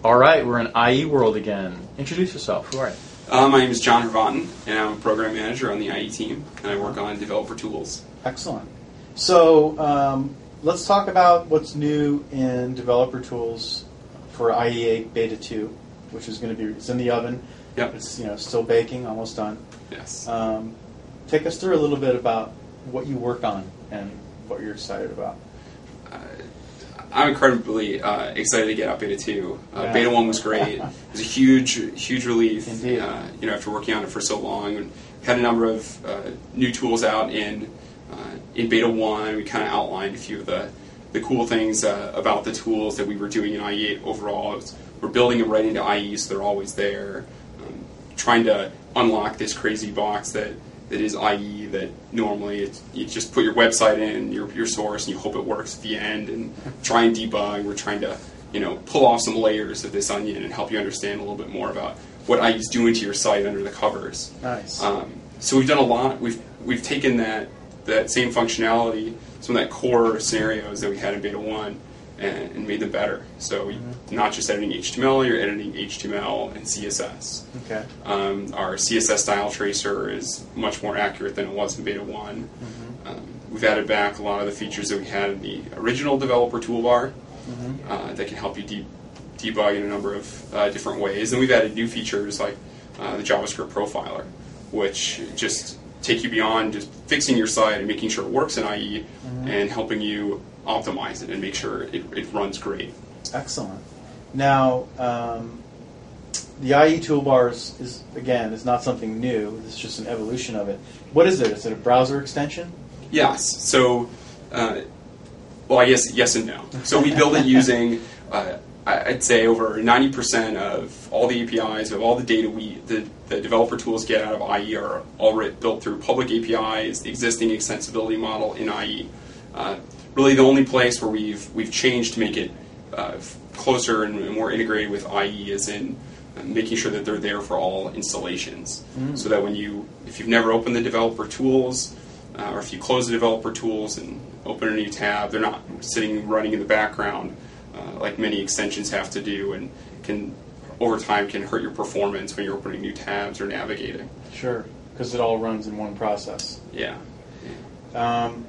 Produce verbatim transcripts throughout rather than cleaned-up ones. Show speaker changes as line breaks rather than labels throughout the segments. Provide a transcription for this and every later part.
All right, we're in I E World again. Introduce yourself. Who are you?
Uh, my name is John Hervatten, and I'm a program manager on the I E team, and I work on developer tools.
Excellent. So um, let's talk about what's new in developer tools for I E eight Beta two, which is going to be it's in the oven.
Yep.
It's you know still baking, almost done.
Yes.
Um, take us through a little bit about what you work on and what you're excited about.
Uh, I'm incredibly uh, excited to get out Beta two. Uh,
Yeah.
Beta one was great. It was a huge, huge relief.
Indeed.
Uh, you know, after working on it for so long, and had a number of uh, new tools out in uh, in Beta one. We kind of outlined a few of the the cool things uh, about the tools that we were doing in I E eight overall. Was, we're building them right into I E, so they're always there. Um, trying to unlock this crazy box that. That is I E that normally it's, you just put your website in, your your source, and you hope it works at the end, and try and debug. We're trying to, you know, pull off some layers of this onion and help you understand a little bit more about what I E is doing to your site under the covers.
Nice.
Um, so we've done a lot. We've we've taken that that same functionality, some of that core scenarios that we had in Beta one, and, and made them better. So mm-hmm. not just editing H T M L, you're editing H T M L and C S S.
Okay.
Um, our C S S style tracer is much more accurate than it was in Beta one. Mm-hmm. Um, we've added back a lot of the features that we had in the original developer toolbar mm-hmm. uh, that can help you de- debug in a number of uh, different ways. And we've added new features like uh, the JavaScript profiler, which just take you beyond just fixing your site and making sure it works in I E mm-hmm. and helping you optimize it and make sure it, it runs great.
Excellent. Now, um, the I E toolbar is, is, again, is not something new. It's just an evolution of it. What is it? Is it a browser extension?
Yes. So, uh, well, I guess yes and no. So we build it using, uh, I'd say, over ninety percent of all the A P Is, of all the data we, the, the developer tools get out of I E are already built through public A P Is, the existing extensibility model in I E. Uh, really the only place where we've we've changed to make it uh, closer and more integrated with I E is in uh, making sure that they're there for all installations. Mm. So that when you, if you've never opened the developer tools, uh, or if you close the developer tools and open a new tab, they're not sitting running in the background uh, like many extensions have to do, and can over time can hurt your performance when you're opening new tabs or navigating.
Sure, because it all runs in one process.
Yeah.
yeah. Um,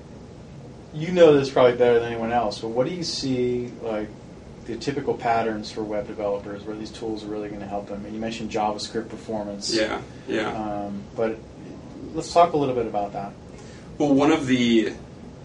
You know this probably better than anyone else, but what do you see like the typical patterns for web developers where these tools are really going to help them? And you mentioned JavaScript performance.
Yeah, yeah.
Um, but let's talk a little bit about that.
Well, one of the,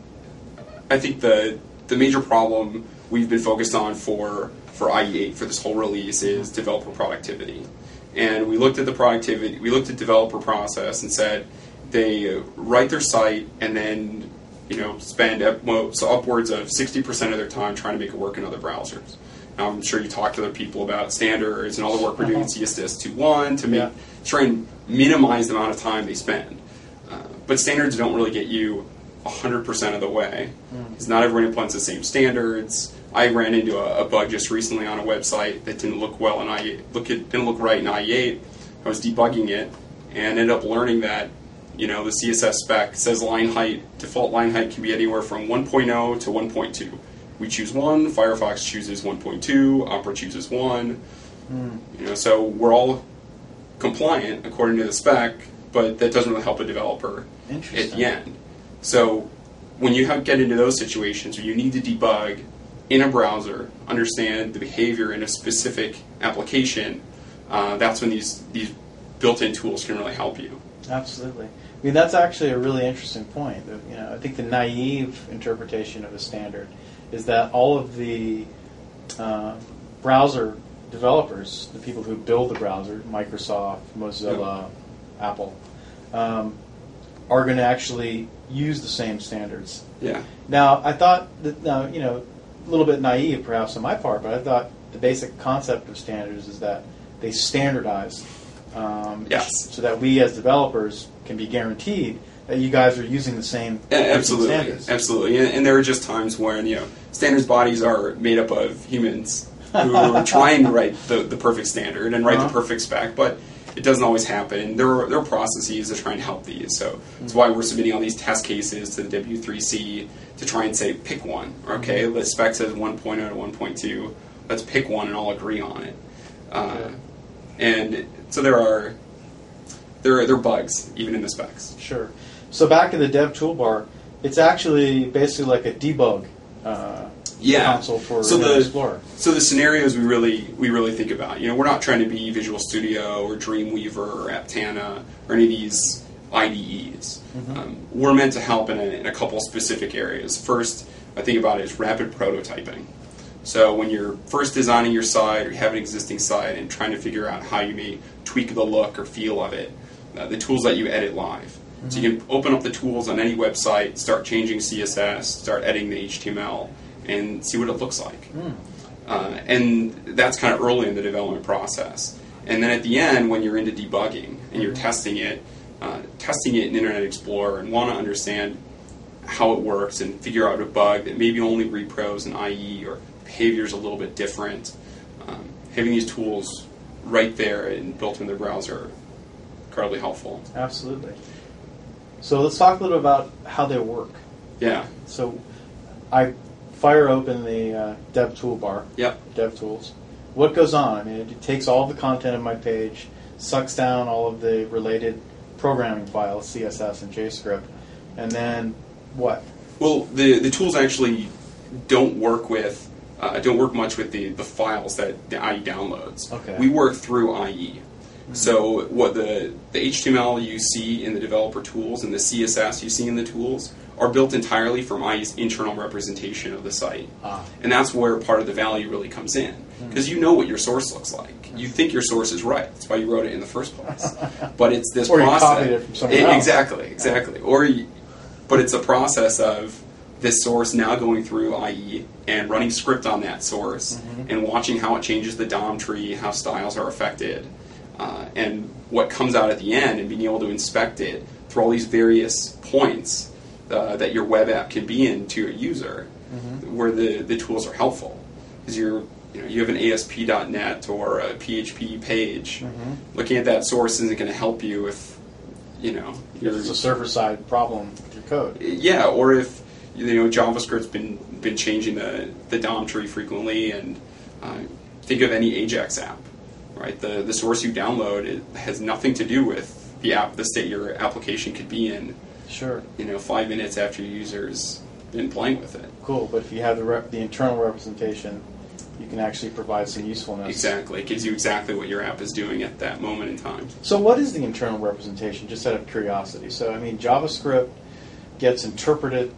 I think the the major problem we've been focused on for for I E eight for this whole release is developer productivity, and we looked at the productivity, we looked at developer process and said they write their site and then you know, spend up, well, so upwards of sixty percent of their time trying to make it work in other browsers. Now, I'm sure you talk to other people about standards and all the work we're doing in C S S two point one to make, yeah. try and minimize the amount of time they spend. Uh, but standards don't really get you one hundred percent of the way, because mm. not everyone implements the same standards. I ran into a, a bug just recently on a website that didn't look well in I E eight, look it didn't look right in I E eight. I was debugging it and ended up learning that you know, the C S S spec says line height, default line height can be anywhere from one point oh to one point two. We choose one, Firefox chooses one point two, Opera chooses one. Mm. You know, so we're all compliant according to the spec, but that doesn't really help a developer at the end. So when you have, get into those situations where you need to debug in a browser, understand the behavior in a specific application, uh, that's when these, these built-in tools can really help you.
Absolutely. I mean, that's actually a really interesting point. You know, I think the naive interpretation of a standard is that all of the uh, browser developers, the people who build the browser, Microsoft, Mozilla, yep. Apple, um, are going to actually use the same standards.
Yeah.
Now, I thought that, now, you know, a little bit naive perhaps on my part, but I thought the basic concept of standards is that they standardize. Um,
yes.
So that we as developers can be guaranteed that you guys are using the same
yeah, absolutely,
standards.
Absolutely. And, and there are just times when you know standards bodies are made up of humans who are trying to write the, the perfect standard and write uh-huh. the perfect spec, but it doesn't always happen. There are, there are processes that try and help these. So mm-hmm. that's why we're submitting all these test cases to the W three C to try and say pick one. Okay, mm-hmm. the spec says one point oh to one point two. let's pick one and all agree on it. Uh,
Okay.
And so there are there are there are bugs even in the specs.
Sure. So back in the dev toolbar, it's actually basically like a debug uh,
Yeah.
console for
So
Internet
the-
Explorer.
So the scenarios we really we really think about, you know, we're not trying to be Visual Studio or Dreamweaver or Aptana or any of these I D Es.
Mm-hmm.
Um, we're meant to help in a, in a couple specific areas. First, I think about it as rapid prototyping. So when you're first designing your site or you have an existing site and trying to figure out how you may tweak the look or feel of it, uh, the tools that you edit live. Mm-hmm. So you can open up the tools on any website, start changing C S S, start editing the H T M L, and see what it looks like.
Mm.
Uh, and that's kind of early in the development process. And then at the end, when you're into debugging and you're testing it, uh, testing it in Internet Explorer and want to understand how it works and figure out a bug that maybe only repros and I E or behavior is a little bit different, um, having these tools right there and built in the browser are incredibly helpful.
Absolutely. So let's talk a little about how they work.
Yeah.
So I fire open the uh, dev toolbar,
Yep.
DevTools. What goes on? I mean, it takes all the content of my page, sucks down all of the related programming files, C S S and JavaScript, and then what?
Well, the the tools actually don't work with uh, don't work much with the, the files that the I E downloads.
Okay.
We work through I E. Mm-hmm. So what the the H T M L you see in the developer tools and the C S S you see in the tools are built entirely from I E's internal representation of the site.
Ah.
And that's where part of the value really comes in. Because you know what your source looks like. You think your source is right. That's why you wrote it in the first place. But it's this
Or you
process.
copied it from somewhere
It-
else.
Exactly, exactly. Or, you, but it's a process of this source now going through I E and running script on that source
Mm-hmm.
and watching how it changes the D O M tree, how styles are affected, uh, and what comes out at the end, and being able to inspect it through all these various points uh, that your web app can be in to a user,
Mm-hmm.
where the, the tools are helpful. Because you're you know you have an A S P dot net or a P H P page.
Mm-hmm.
Looking at that source isn't going to help you if you know
If it's a server-side problem with your code.
yeah, or if you know JavaScript's been been changing the the D O M tree frequently, and uh, think of any Ajax app, right? The the source you download, it has nothing to do with the app, the state your application could be in.
Sure.
You know, five minutes after your user's been playing with it.
Cool, but if you have the rep- the internal representation, you can actually provide some usefulness.
Exactly, it gives you exactly what your app is doing at that moment in time.
So what is the internal representation, just out of curiosity? So, I mean, JavaScript gets interpreted.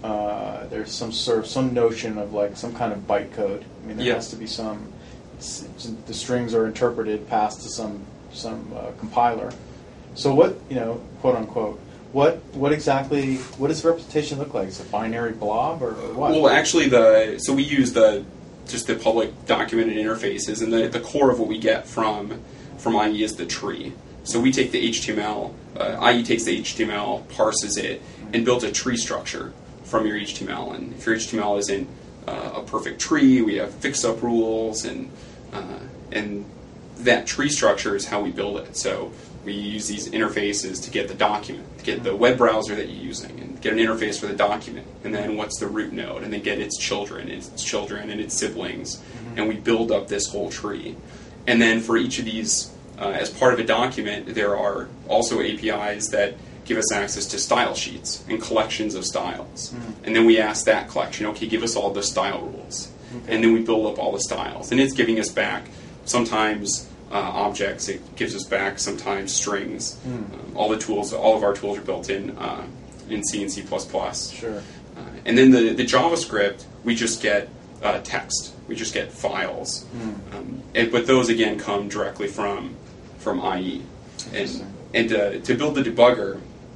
Uh, there's some sort of, some notion of like some kind of bytecode. I mean, there
Yeah.
has to be some, it's, it's, the strings are interpreted, passed to some, some uh, compiler. So what, you know, quote unquote, what what exactly, what does the representation look like? Is it a binary blob or what?
Well, actually, the so we use the just the public documented interfaces, and the, the core of what we get from from I E is the tree. So we take the H T M L, uh, I E takes the H T M L, parses it, and builds a tree structure from your H T M L. And if your H T M L isn't uh, a perfect tree, we have fix-up rules, and uh, and that tree structure is how we build it. So we use these interfaces to get the document, to get the web browser that you're using, and get an interface for the document, and then what's the root node, and then get its children, its children, and its siblings, mm-hmm. and we build up this whole tree. And then for each of these, uh, as part of a document, there are also A P Is that give us access to style sheets and collections of styles. Mm-hmm. And then we ask that collection, okay, give us all the style rules. Okay. And then we build up all the styles. And it's giving us back sometimes Uh, objects, it gives us back sometimes strings. Mm. Um, all the tools, all of our tools are built in uh, in C and C plus plus.
Sure.
Uh, and then the, the JavaScript, we just get uh, text. We just get files. Mm. Um, and, but those, again, come directly from from I E. And, and uh, to build the debugger,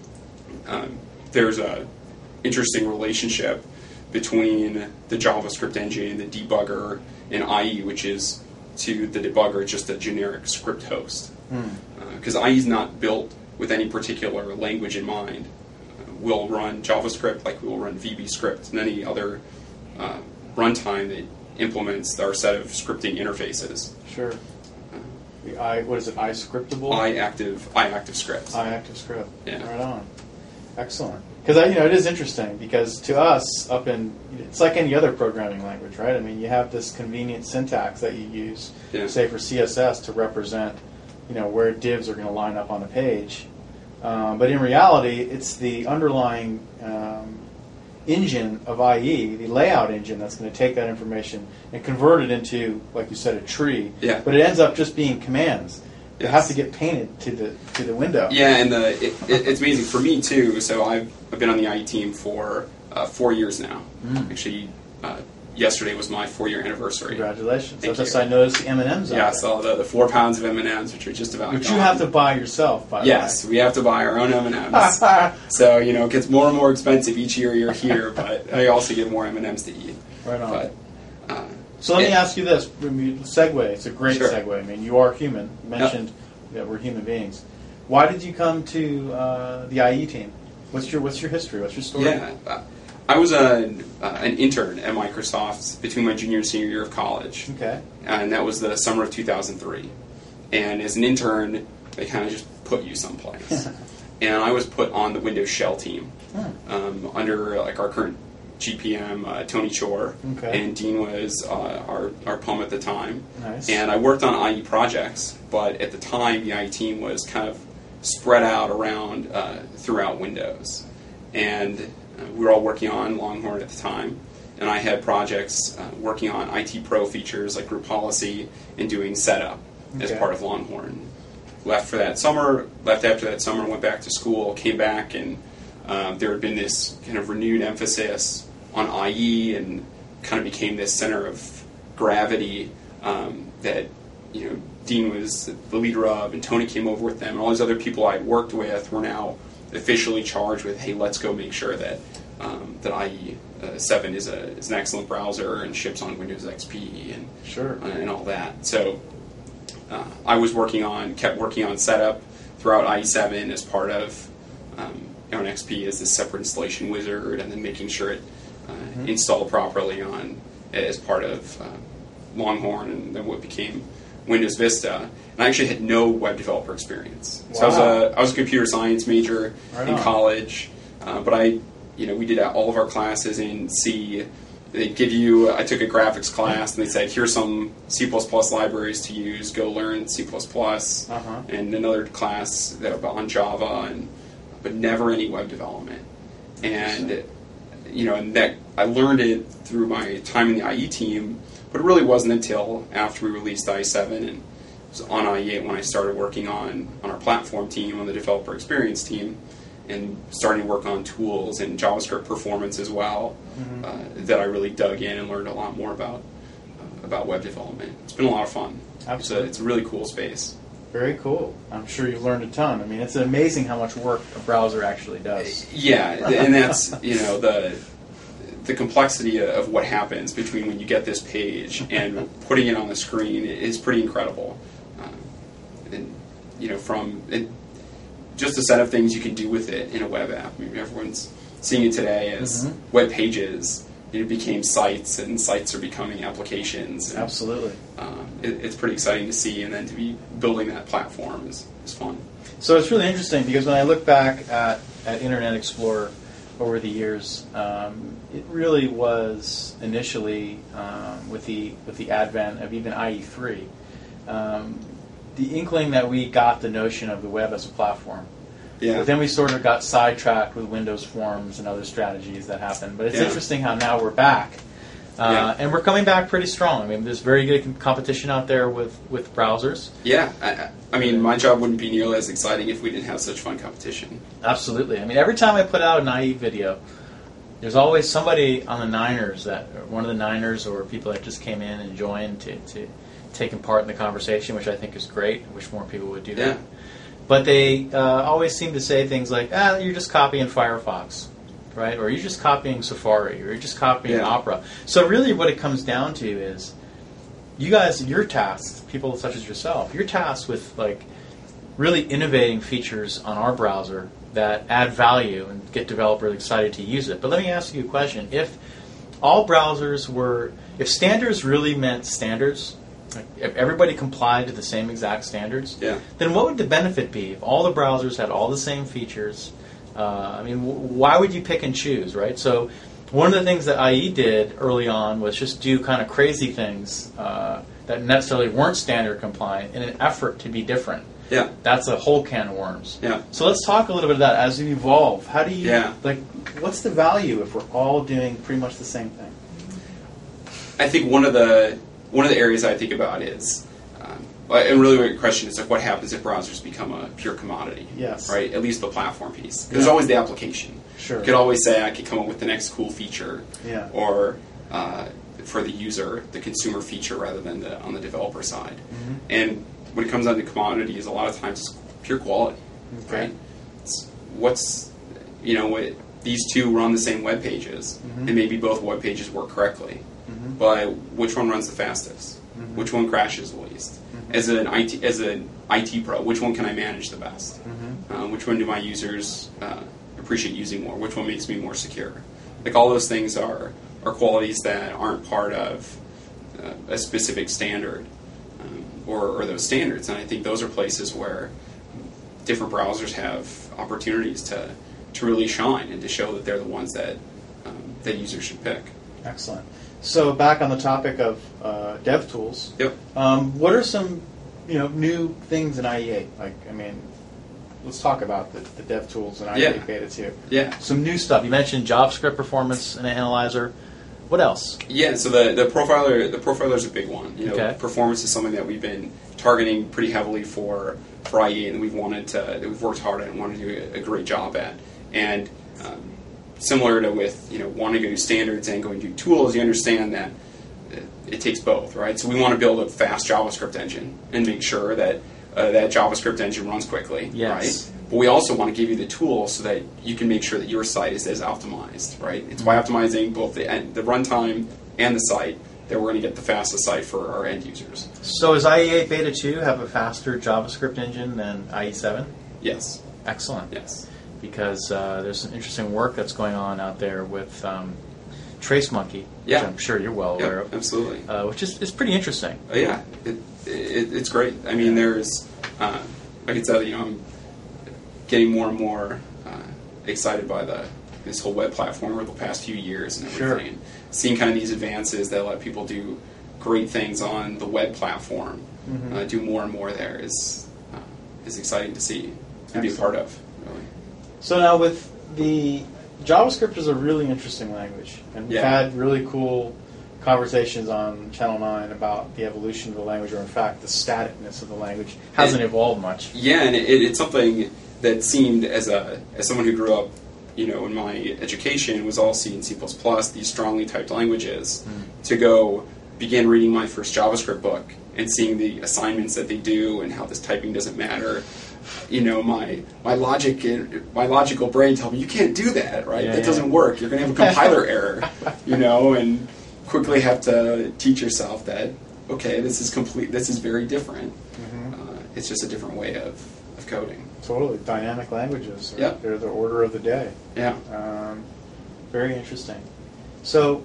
um, there's a interesting relationship between the JavaScript engine, the debugger, and I E, which is to the debugger just a generic script host. Because mm. uh, I E is not built with any particular language in mind. Uh, we'll run JavaScript like we will run V B script and any other uh, runtime that implements our set of scripting interfaces.
Sure. Uh, the I, what is it, iScriptable?
iActive, iActive script.
iActive script.
Yeah.
Right on. Excellent. Because you know it is interesting because to us, up in it's like any other programming language, right? I mean, you have this convenient syntax that you use,
yeah.
say for C S S, to represent, you know, where divs are going to line up on a page. Um, but in reality, it's the underlying um, engine of I E, the layout engine, that's going to take that information and convert it into, like you said, a tree.
Yeah.
But it ends up just being commands. They
Yes.
have to get painted to the to the window.
Yeah, and the it, it, it's amazing for me too. So I've, I've been on the I E team for uh, four years now.
Mm.
Actually, uh, yesterday was my four-year anniversary.
Congratulations!
Thank
I just
you.
I noticed the M and M's.
Yeah, I
out there.
saw the, the four pounds of M and M's, which are just about
Which
gone.
you have to buy yourself, by
Yes,
the
we have to buy our own M and M's.
way.
So you know, it gets more and more expensive each year you're here, but I also get more M and M's to eat.
Right on.
But uh,
So let me
Yeah.
ask you this: I mean, segue. It's a great
Sure.
segue. I mean, you are human. You mentioned that we're human beings. Why did you come to uh, the I E team? What's your What's your history? What's your story?
yeah, uh, I was a, uh, an intern at Microsoft between my junior and senior year of college.
Okay.
And that was the summer of two thousand three. And as an intern, they kind of just put you someplace. And I was put on the Windows Shell team
Hmm.
um, under like our current G P M, uh, Tony Chor,
Okay.
and Dean was uh, our our P U M at the time.
Nice.
And I worked on I E projects, but at the time the I E team was kind of spread out around uh, throughout Windows, and uh, we were all working on Longhorn at the time. And I had projects uh, working on I T Pro features like group policy and doing setup as
Okay.
part of Longhorn. Left for that summer, left after that summer, went back to school, came back, and um, there had been this kind of renewed emphasis on I E and kind of became this center of gravity um, that, you know, Dean was the leader of, and Tony came over with them, and all these other people I worked with were now officially charged with, hey, let's go make sure that um, that I E uh, seven is a is an excellent browser and ships on Windows X P and
Sure.
uh, and all that. So uh, I was working on, kept working on setup throughout I E seven as part of um, on X P as this separate installation wizard, and then making sure it uh,
Mhm.
installed properly on as part of uh, Longhorn, and then what became Windows Vista. And I actually had no web developer experience. So I was
Wow.
a I was a computer science major
Right
in
on.
college, uh, but I, you know, we did all of our classes in C. They'd give you, I took a graphics class, and they said, here's some C plus plus libraries to use, go learn C plus plus,
Uh-huh.
and another class that on Java, and but never any web development. And, you know, and that I learned it through my time in the I E team, but it really wasn't until after we released I E seven and it was on I E eight when I started working on, on our platform team, on the developer experience team, and starting to work on tools and JavaScript performance as well,
Mhm.
uh, that I really dug in and learned a lot more about uh, about web development. It's been a lot of fun.
Absolutely.
It's a, it's a really cool space.
Very cool. I'm sure you've learned a ton. I mean, it's amazing how much work a browser actually does.
Yeah, and that's, you know, the the complexity of what happens between when you get this page and putting it on the screen is pretty incredible. Um, and, you know, from it, just the set of things you can do with it in a web app. I mean, everyone's seeing it today as
Mhm.
web pages. It became sites, and sites are becoming applications. And,
Absolutely.
um, it, it's pretty exciting to see, and then to be building that platform is, is fun.
So it's really interesting because when I look back at, at Internet Explorer over the years, um, it really was initially um, with the with the advent of even I E three, um, the inkling that we got the notion of the web as a platform.
Yeah.
But then we sort of got sidetracked with Windows Forms and other strategies that happened. But it's
Yeah.
interesting how now we're back. Uh,
Yeah.
And we're coming back pretty strong. I mean, there's very good com- competition out there with, with browsers.
Yeah, I, I mean, my job wouldn't be nearly as exciting if we didn't have such fun competition.
Absolutely. I mean, every time I put out a Naive video, there's always somebody on the Niners, that or one of the Niners or people that just came in and joined to, to taking part in the conversation, which I think is great. I wish more people would do that.
Yeah.
But they uh, always seem to say things like, ah, you're just copying Firefox, right? Or you're just copying Safari, or you're just copying
Yeah.
Opera. So really what it comes down to is you guys, you're tasked, people such as yourself, you're tasked with like really innovating features on our browser that add value and get developers excited to use it. But let me ask you a question. If all browsers were, if standards really meant standards, like if everybody complied to the same exact standards,
Yeah.
then what would the benefit be if all the browsers had all the same features,
Uh, I mean, w- why would you pick and choose, right? So one of the things that I E did early on was just do kind of crazy things uh, that necessarily weren't standard compliant in an effort to be different.
Yeah.
That's a whole can of worms.
Yeah.
So let's talk a little bit of that as you evolve. How do you,
Yeah.
Like, what's the value if we're all doing pretty much the same thing?
I think one of the one of the areas I think about is, um, and really what your question is like, what happens if browsers become a pure commodity?
Yes.
Right. At least the platform piece.
Yeah.
There's always the application.
Sure.
You could always say I could come up with the next cool feature.
Yeah.
Or uh, for the user, the consumer feature rather than the on the developer side.
Mm-hmm.
And when it comes down to commodities, a lot of times it's pure quality.
Okay.
Right. It's what's you know what these two run the same web pages,
Mhm.
and maybe both web pages work correctly.
Mhm.
But which one runs the fastest?
Mhm.
Which one crashes the least?
Mhm.
As an I T as an I T pro, which one can I manage the best?
Mhm.
Um, which one do my users uh, appreciate using more? Which one makes me more secure? Like all those things are are qualities that aren't part of uh, a specific standard um, or, or those standards. And I think those are places where different browsers have opportunities to to really shine and to show that they're the ones that um, that users should pick.
Excellent. So back on the topic of uh, dev tools,
Yep.
um, what are some you know new things in I E eight? Like, I mean, let's talk about the, the dev tools in I E eight
Yeah.
Beta two.
Yeah.
some new stuff. You mentioned JavaScript performance and analyzer. What else?
Yeah, so the, the profiler the profiler is a big one. You know,
Okay.
performance is something that we've been targeting pretty heavily for for I E, and we've wanted to that we've worked hard at and wanted to do a, a great job at. And um, similar to with you know wanting to do standards and going to do tools, you understand that it, it takes both, right? So we want to build a fast JavaScript engine and make sure that uh, that JavaScript engine runs quickly,
Yes.
right? But we also want to give you the tools so that you can make sure that your site is as optimized, right? It's by optimizing both the end, the runtime and the site that we're going to get the fastest site for our end users.
So does I E eight Beta two have a faster JavaScript engine than I E seven?
Yes,
Excellent.
yes,
Because uh, there's some interesting work that's going on out there with um, TraceMonkey,
Yeah.
which I'm sure you're well aware
yep,
of,
absolutely.
uh, which is, is pretty interesting.
Uh, yeah, it, it, it's great. I mean, there's, uh, I can tell you, know, I'm getting more and more uh, excited by the this whole web platform over the past few years and everything.
Sure.
And seeing kind of these advances that let people do great things on the web platform,
Mhm.
uh, do more and more there is uh, is exciting to see and be a part of. Really.
So now with the JavaScript is a really interesting language, and we've
Yeah.
had really cool conversations on Channel nine about the evolution of the language, or in fact the staticness of the language hasn't
And-
evolved much.
Yeah, and it, it's something that seemed as a as someone who grew up, you know, in my education was all C and C plus plus, these strongly typed languages, to go begin reading my first JavaScript book and seeing the assignments that they do and how this typing doesn't matter. You know, my my logic my logical brain told me you can't do that, right?
Yeah,
that
yeah.
doesn't work. You're going to have a compiler error, you know, and quickly have to teach yourself that okay, this is complete. This is very different.
Mhm.
Uh, it's just a different way of, of coding.
Totally, dynamic languages. Are,
Yeah.
They're the order of the day.
Yeah.
Um, very interesting. So,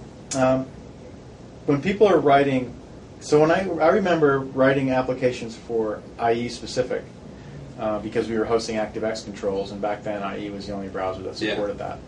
um, when people are writing, so when I, I remember writing applications for I E specific, uh, because we were hosting ActiveX controls, and back then I E was the only browser that
Yeah.
supported that.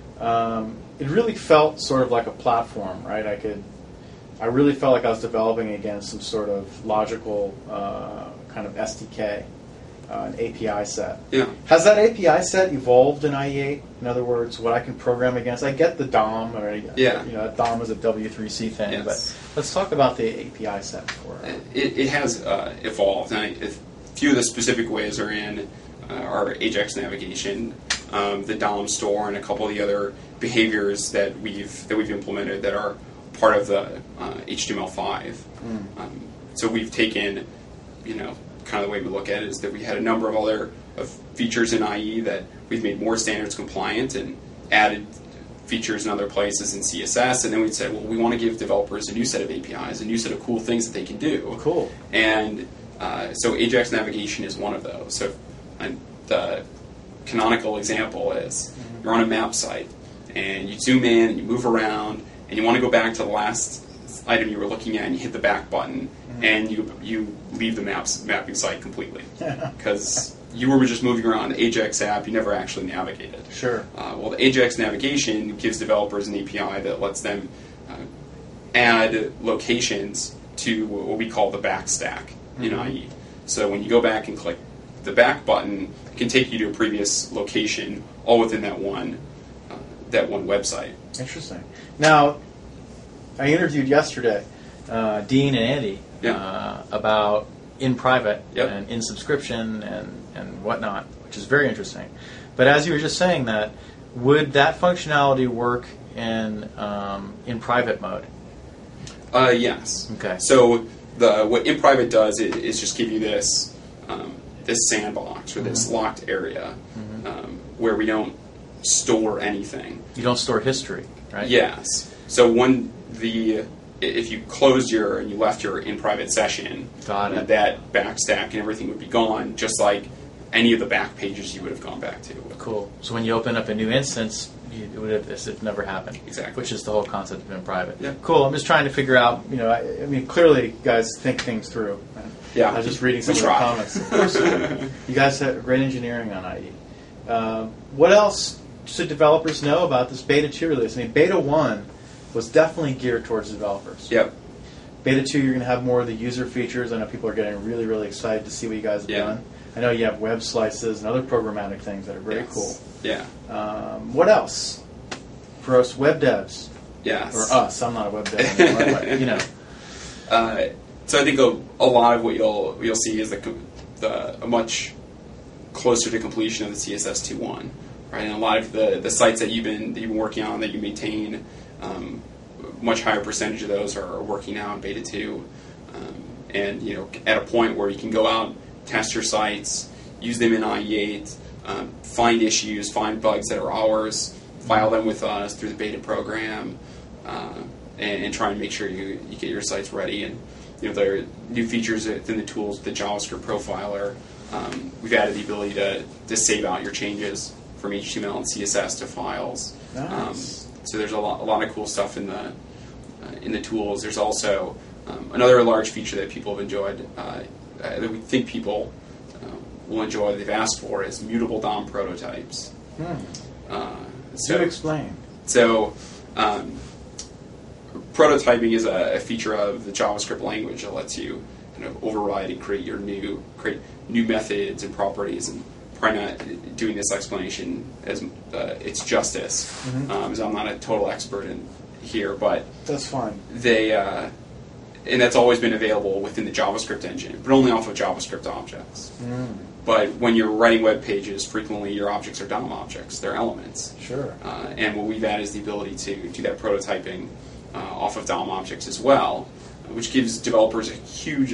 Um, it really felt sort of like a platform, right? I could, I really felt like I was developing against some sort of logical uh, kind of S D K. Uh, an A P I set.
Yeah.
Has that A P I set evolved in I E eight? In other words, what I can program against? I get the D O M, or
Yeah.
you know, D O M is a W three C thing.
Yes.
But let's talk about the A P I set for. Uh,
It, it has uh, evolved, and I, a few of the specific ways are in uh, our Ajax navigation, um, the D O M store, and a couple of the other behaviors that we've that we've implemented that are part of the uh, H T M L five.
Mm.
Um, so we've taken, you know, kind of the way we look at it is that we had a number of other of features in I E that we've made more standards compliant and added features in other places in C S S, and then we said, well, we want to give developers a new set of A P Is, a new set of cool things that they can do.
Cool.
And uh, so Ajax navigation is one of those. So and the canonical example is you're on a map site, and you zoom in and you move around, and you want to go back to the last item you were looking at, and you hit the back button, and you you leave the maps mapping site completely because you were just moving around the Ajax app, you never actually navigated.
Sure.
Uh, well, the Ajax navigation gives developers an A P I that lets them uh, add locations to what we call the back stack in
Mhm.
I E. So when you go back and click the back button, it can take you to a previous location, all within that one uh, that one website.
Interesting. Now, I interviewed yesterday uh, Dean and Andy
Yeah.
uh, about in private
Yep.
and in subscription and, and whatnot, which is very interesting. But as you were just saying that, would that functionality work in um, in private mode?
Uh, yes.
Okay.
So the what in private does is, is just give you this um, this sandbox or this
Mm-hmm.
locked area
Mhm.
um, where we don't store anything.
You don't store history, right?
Yes. So when the if you closed your and you left your in private session,
Got it.
uh, that back stack and everything would be gone, just like any of the back pages you would have gone back to.
Cool. So when you open up a new instance, you, it would have as if never happened.
Exactly.
Which is the whole concept of in private.
Yeah.
Cool. I'm just trying to figure out. You know, I, I mean, clearly, you guys think things through.
Yeah.
I was just reading some
We
of the
try.
comments. Of course, you do. You guys have great engineering on I E. Um, what else should developers know about this Beta two release? I mean, Beta one was definitely geared towards developers.
Yep.
Beta two, you're going to have more of the user features. I know people are getting really, really excited to see what you guys have
Yeah.
done. I know you have web slices and other programmatic things that are very
Yes.
cool.
Yeah.
Um, what else? For us web devs,
Yes.
or us, I'm not a web dev anymore, but, you know.
Uh, so I think a, a lot of what you'll what you'll see is the, co- the a much closer to completion of the C S S two point one, right? And a lot of the, the sites that you've been that you've been working on that you maintain, um, much higher percentage of those are working now in beta two, um, and you know at a point where you can go out, test your sites, use them in I E eight, um, find issues, find bugs that are ours, file them with us through the beta program. Uh, and, and try and make sure you, you get your sites ready. And you know there are new features within the tools, the JavaScript profiler. Um, we've added the ability to, to save out your changes from H T M L and C S S to files.
Nice.
Um, so there's a lot, a lot of cool stuff in the uh, in the tools. There's also um, another large feature that people have enjoyed uh, uh, that we think people uh, will enjoy. That they've asked for is mutable D O M prototypes.
Hmm.
Uh,
Do explain.
so, um, prototyping is a, a feature of the JavaScript language that lets you kind of override and create your new create new methods and properties. And probably not doing this explanation as uh, its justice,
Mhm.
um, as I'm not a total expert in here, but
That's fine.
they uh, and that's always been available within the JavaScript engine, but only off of JavaScript objects.
Mm,
But when you're writing web pages, frequently your objects are D O M objects; they're elements.
sure.
Uh, and what we've added is the ability to do that prototyping uh, off of D O M objects as well, uh, which gives developers a huge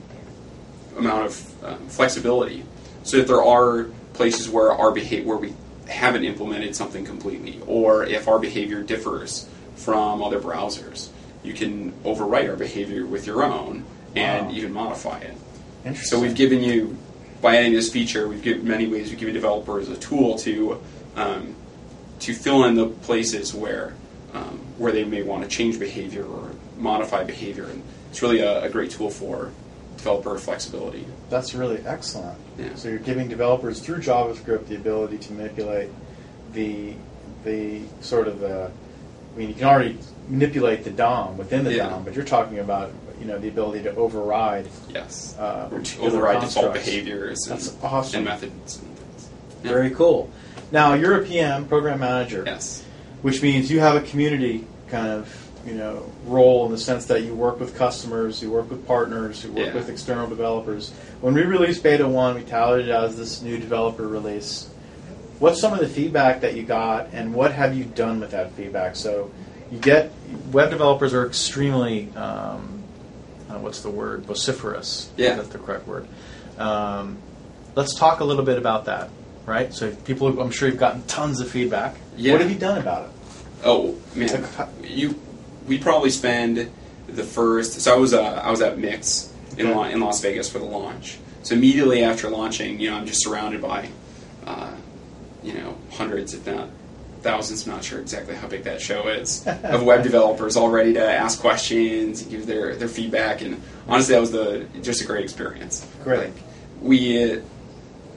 amount of uh, flexibility. So that there are places where our behavior, where we haven't implemented something completely, or if our behavior differs from other browsers, you can overwrite our behavior with your own and
Wow.
even modify it.
Interesting.
So we've given you, by adding this feature, we've given many ways we've given developers a tool to um, to fill in the places where um, where they may want to change behavior or modify behavior, and it's really a, a great tool for developer flexibility.
That's really excellent.
Yeah.
So you're giving developers through JavaScript the ability to manipulate the the sort of the. I mean, you can already manipulate the D O M within the
Yeah.
D O M, but you're talking about you know the ability to override.
Yes,
Uh,
or to
particular
override default
constructs.
behaviors and,
That's awesome.
and methods and things. Yeah.
Very cool. Now you're a P M, program manager,
Yes.
which means you have a community kind of you know role in the sense that you work with customers, you work with partners, you work
Yeah.
with external developers. When we released Beta one, we touted it as this new developer release. What's some of the feedback that you got, and what have you done with that feedback? So you get web developers are extremely um, uh, what's the word vociferous.
Yeah.
That's the correct word. Um, let's talk a little bit about that, right? So people, I'm sure you've gotten tons of feedback.
Yeah.
What have you done about it?
Oh man,
Like,
you we probably spend the first. So I was uh, I was at Mix in
Okay.
La, in Las Vegas for the launch. So immediately after launching, you know, I'm just surrounded by, uh, you know, hundreds, if not thousands. I'm not sure exactly how big that show is of web developers all ready to ask questions and give their, their feedback. And honestly, that was the just a great experience.
Great.
Like, we. Uh,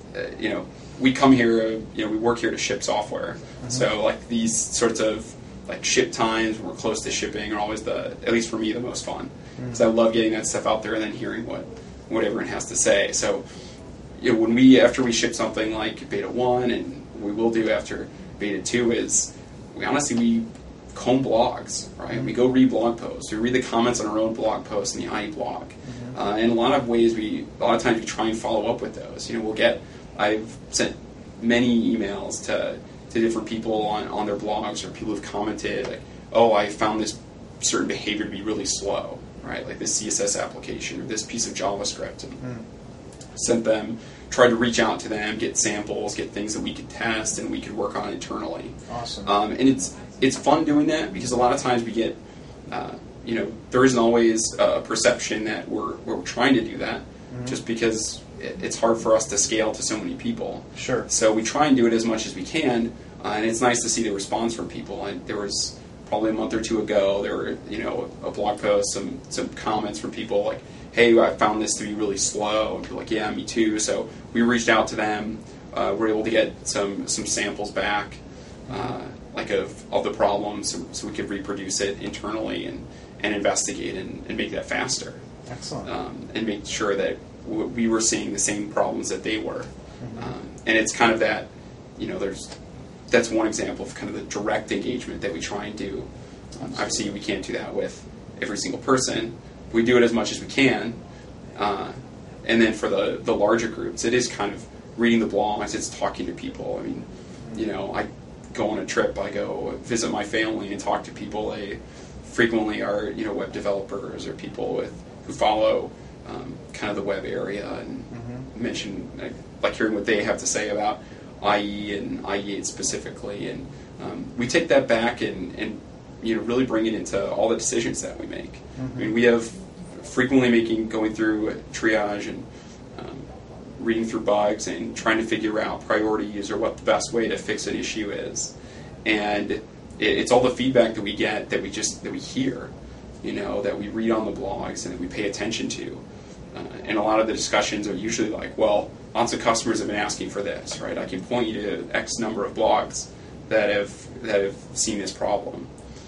uh, you know, we come here, you know, we work here to ship software. Mm-hmm. So like these sorts of like ship times, when we're close to shipping, are always the, at least for me, the most fun. Because mm-hmm. I love getting that stuff out there and then hearing what, what everyone has to say. So, you know, when we, after we ship something like Beta one, and we will do after Beta two, is we honestly, we comb blogs, right? Mm-hmm. We go read blog posts. We read the comments on our own blog posts in the I E blog. Mm-hmm. Uh, in a lot of ways, we, a lot of times we try and follow up with those. You know, we'll get, I've sent many emails to, to different people on, on their blogs, or people who've commented, like, oh, I found this certain behavior to be really slow, right? Like this C S S application or this piece of JavaScript. And mm. sent them, tried to reach out to them, get samples, get things that we could test and we could work on internally.
Awesome.
Um, and it's it's fun doing that, because a lot of times we get, uh, you know, there isn't always a perception that we're, we're trying to do that, mm-hmm. just because it, it's hard for us to scale to so many people.
Sure.
So we try and do it as much as we can, uh, and it's nice to see the response from people. And there was probably a month or two ago, there were, you know, a blog post, some some comments from people like, hey, I found this to be really slow. And people like, yeah, me too. So we reached out to them. Uh, we were able to get some some samples back, uh, like of, of the problems, so, so we could reproduce it internally and, and investigate and, and make that faster.
Excellent.
Um, and make sure that w- we were seeing the same problems that they were.
Mm-hmm.
Um, and it's kind of that, you know, there's that's one example of kind of the direct engagement that we try and do. Um, obviously, we can't do that with every single person. We do it as much as we can. Uh, and then for the, the larger groups, it is kind of reading the blogs, it's talking to people. I mean, you know, I go on a trip, I go visit my family and talk to people. They frequently are, you know, web developers or people with who follow um, kind of the web area, and mm-hmm. mention, like, like hearing what they have to say about I E and I E eight specifically. And um, we take that back and, and you know, really bring it into all the decisions that we make. Mm-hmm. I mean, we have frequently making, going through triage and um, reading through bugs and trying to figure out priorities or what the best way to fix an issue is. And it, it's all the feedback that we get, that we just, that we hear, you know, that we read on the blogs and that we pay attention to. Uh, and a lot of the discussions are usually like, well, lots of customers have been asking for this, right? I can point you to X number of blogs that have that have seen this problem.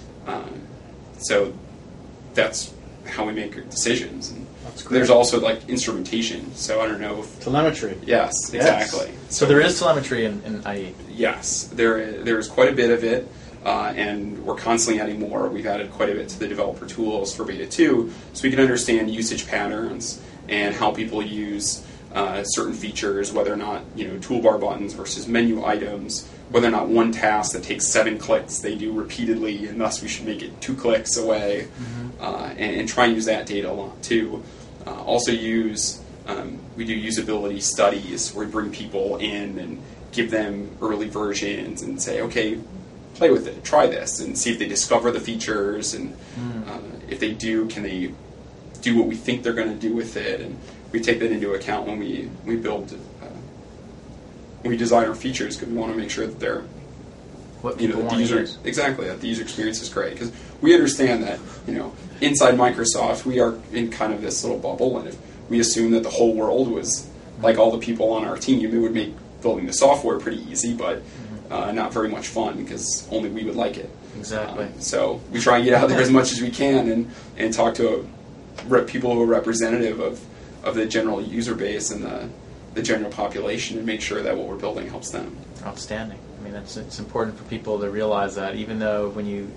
Um, so that's how we make decisions. And
that's great.
There's also like instrumentation. So I don't know if
telemetry.
Yes, exactly.
Yes.
So, so there is telemetry in, in I E.
Yes, there there's quite a bit of it, uh, and we're constantly adding more. We've added quite a bit to the developer tools for Beta two, so we can understand usage patterns and how people use uh, certain features, whether or not, you know, toolbar buttons versus menu items, whether or not one task that takes seven clicks they do repeatedly, and thus we should make it two clicks away, mm-hmm. uh, and, and try and use that data a lot too. Uh, also use, um, we do usability studies where we bring people in and give them early versions and say, okay, play with it, try this, and see if they discover the features, and mm. uh, if they do, can they do what we think they're going to do with it. And we take that into account when we, we build, uh, when we design our features, because we want to make sure that they're,
what
you know,
people
that the
want
user,
to use.
exactly, that the user experience is great. Because we understand that, you know, inside Microsoft, we are in kind of this little bubble, and if we assume that the whole world was like all the people on our team, it would make building the software pretty easy, but uh, not very much fun, because only we would like it.
Exactly.
Um, so we try and get out there as much as we can, and, and talk to a, rep, people who are representative of, of the general user base and the, the general population, and make sure that what we're building helps them.
Outstanding. I mean, it's, it's important for people to realize that, even though when you,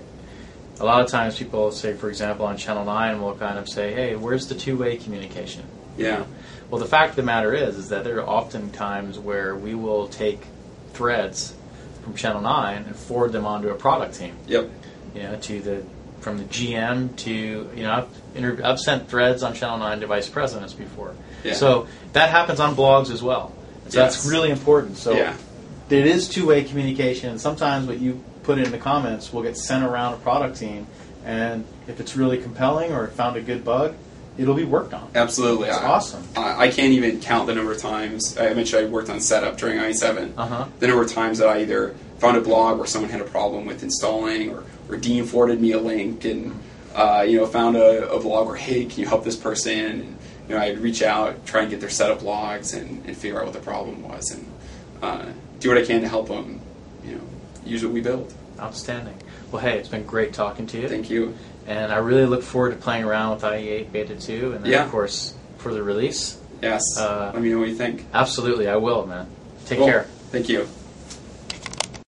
a lot of times people say, for example, on Channel nine, will kind of say, hey, where's the two-way communication?
Yeah.
Well, the fact of the matter is, is that there are often times where we will take threads from Channel nine and forward them onto a product team.
Yep.
You know, to the, from the G M to, you know, I've, inter- I've sent threads on Channel nine to vice presidents before.
Yeah.
So that happens on blogs as well. So
Yes.
that's really important. So
Yeah.
it is two-way communication, and sometimes what you put in the comments will get sent around a product team, and if it's really compelling or found a good bug, it'll be worked on.
Absolutely.
It's
I,
awesome.
I, I can't even count the number of times. I mentioned I worked on setup during I E seven.
Uh-huh.
The number of times that I either found a blog where someone had a problem with installing, or, or Dean forwarded me a link, and uh, you know, found a, a blog where, hey, can you help this person? And, you know, I'd reach out, try and get their setup logs, and, and figure out what the problem was, and uh, do what I can to help them, you know, use what we build.
Outstanding. Well, hey, it's been great talking to you.
Thank you.
And I really look forward to playing around with I E eight Beta two, and then,
Yeah.
of course, for the release.
Yes.
Uh,
Let me know what you think.
Absolutely, I will, man. Take
Cool.
care.
Thank you.